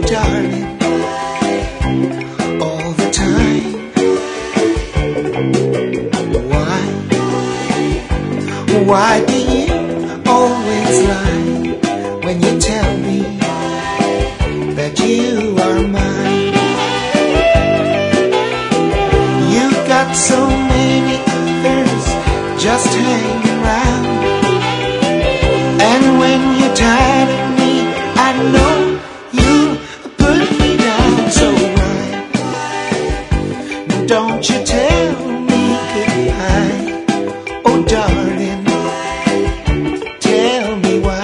darling, all the time. Why do you always lie when you tell me that you are mine? You got so many others just hanging round, and when you're tired of me, I know you put me down. So why don't you tell me goodbye? Oh darling, tell me why.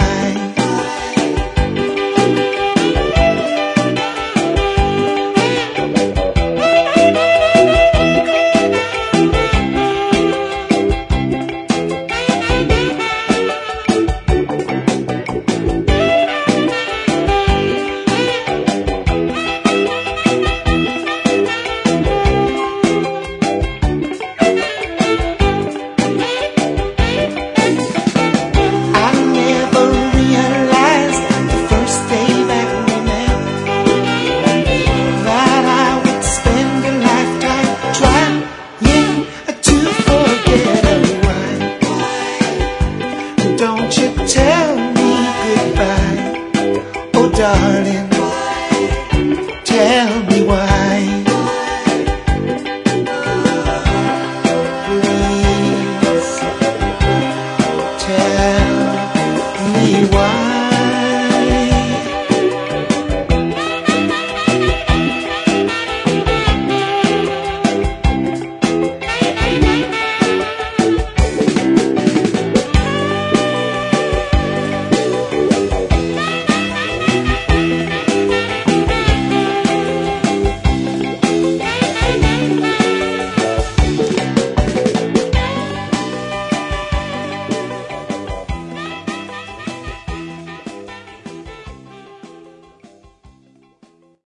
Don't you tell me goodbye, oh darling, tell me why. Please tell me why.